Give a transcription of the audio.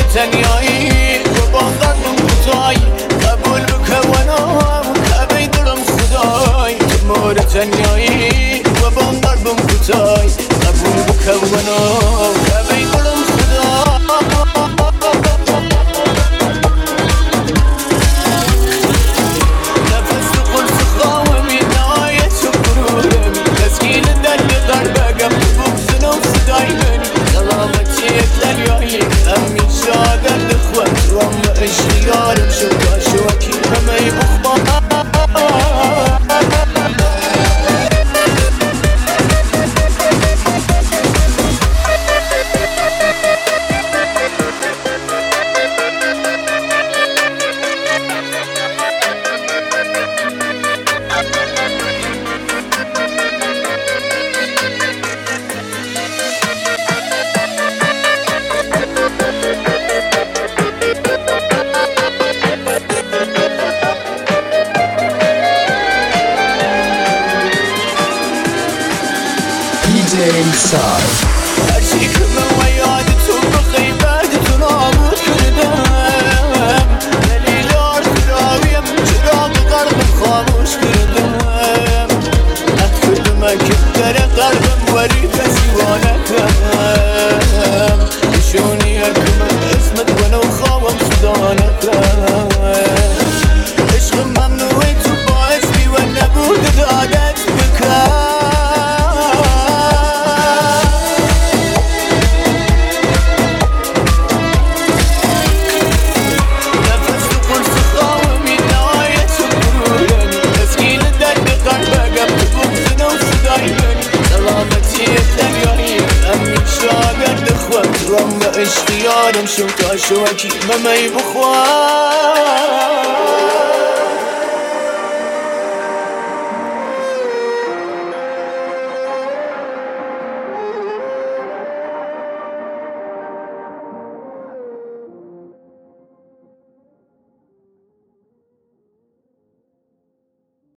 تنیایی و با قلبم کوتاهی قبول بکنم کعبه دلم خدای تو مور تنیایی و با قلبم کوتاهی قبول بکنم کعبه دلم خدای نفس قرص خواهمی نهایت غرورم تسکین درد قلبم بغزن و صدای منی سلامتی دریایی همیشه درد خود رام اشتیارم شد شوکی همه بخواه هر چی که من و یاد تو بخی بعد تو نابود کردم دلیل آرزویم چراغ قلبم خاموش کردم حد کردم که در قلبم وری پسیوانه کردم نشونی هرکم اسمت و نو خوابم صدانه کردم عشق ممنوعی تو باعث بی و نبود دادت بکن رام اشتیارم شو تا شوکی ممی بخواه